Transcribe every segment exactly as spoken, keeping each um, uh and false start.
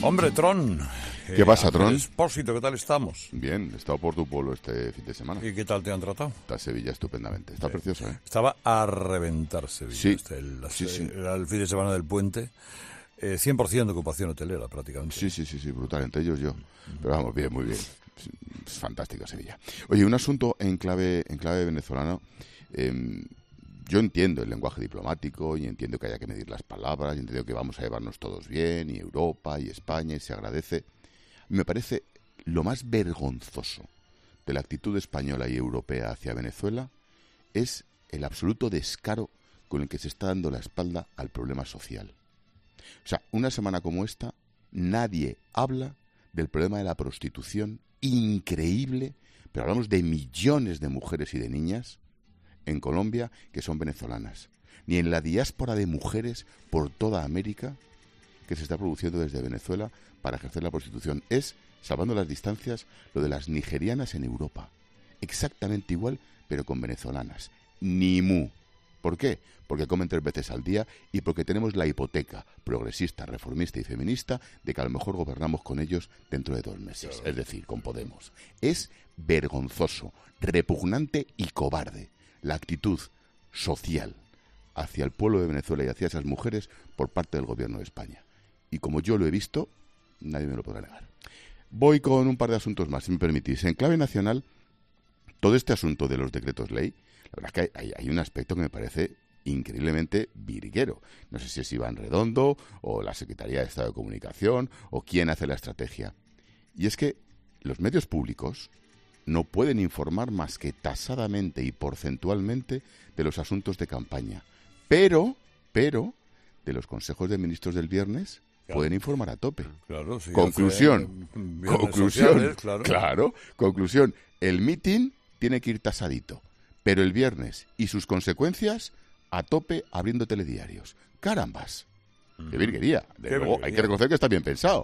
Hombre, Tron. ¿Qué eh, pasa, Tron? Expósito, ¿qué tal estamos? Bien, he estado por tu pueblo este fin de semana. ¿Y qué tal te han tratado? Está Sevilla estupendamente. Está Sí. precioso, ¿eh? Estaba a reventar Sevilla. Sí. Este, el, Sí, sí. Era el fin de semana del puente. Eh, cien por ciento de ocupación hotelera, prácticamente. Sí, sí, sí, sí, brutal. Entre ellos yo. Pero vamos, bien, muy bien. Es fantástica Sevilla. Oye, un asunto en clave, en clave venezolano. Eh, yo entiendo el lenguaje diplomático y entiendo que haya que medir las palabras y entiendo que vamos a llevarnos todos bien, y Europa y España, y se agradece. Me parece lo más vergonzoso de la actitud española y europea hacia Venezuela es el absoluto descaro con el que se está dando la espalda al problema social. O sea, una semana como esta, nadie habla del problema de la prostitución increíble, pero hablamos de millones de mujeres y de niñas en Colombia que son venezolanas, ni en la diáspora de mujeres por toda América que se está produciendo desde Venezuela para ejercer la prostitución. Es, salvando las distancias, lo de las nigerianas en Europa. Exactamente igual, pero con venezolanas. Ni mu. ¿Por qué? Porque comen tres veces al día y porque tenemos la hipoteca progresista, reformista y feminista de que a lo mejor gobernamos con ellos dentro de dos meses. Claro. Es decir, con Podemos. Es vergonzoso, repugnante y cobarde la actitud social hacia el pueblo de Venezuela y hacia esas mujeres por parte del gobierno de España. Y como yo lo he visto, nadie me lo podrá negar. Voy con un par de asuntos más, si me permitís. En clave nacional, todo este asunto de los decretos ley, la verdad es que hay, hay un aspecto que me parece increíblemente virguero. No sé si es Iván Redondo o la Secretaría de Estado de Comunicación o quién hace la estrategia. Y es que los medios públicos no pueden informar más que tasadamente y porcentualmente de los asuntos de campaña. Pero, pero, de los consejos de ministros del viernes claro. pueden informar a tope. Claro, sí, conclusión, conclusión, sociales, claro. claro, conclusión. El mitin tiene que ir tasadito, pero el viernes y sus consecuencias a tope abriendo telediarios. Carambas, mm. qué virguería. De qué luego, virguería. Hay que reconocer que está bien pensado.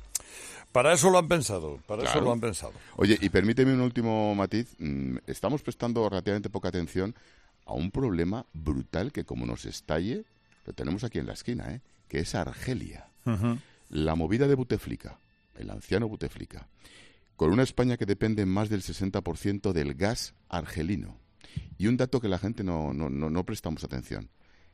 Para eso lo han pensado, para claro. eso lo han pensado. Oye, y permíteme un último matiz. Estamos prestando relativamente poca atención a un problema brutal que como nos estalle, lo tenemos aquí en la esquina, ¿eh? Que es Argelia. Uh-huh. La movida de Buteflika, el anciano Buteflika, con una España que depende más del sesenta por ciento del gas argelino. Y un dato que la gente no, no, no, no prestamos atención.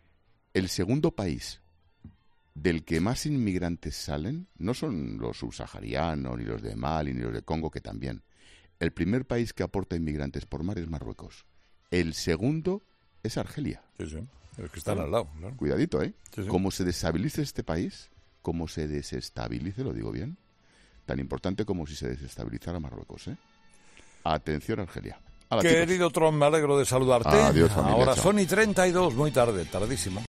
El segundo país del que más inmigrantes salen no son los subsaharianos, ni los de Mali, ni los de Congo, que también. El primer país que aporta inmigrantes por mar es Marruecos. El segundo es Argelia. Sí, sí. Los que están claro. al lado. Claro. Cuidadito, ¿eh? Sí, sí. Como se destabilice este país, como se desestabilice, lo digo bien, tan importante como si se desestabilizara Marruecos, ¿eh? Atención, Argelia. Hola, Querido chicos. Tron, me alegro de saludarte. Adiós, familia, Ahora chao. son y treinta y dos, muy tarde, tardísimo.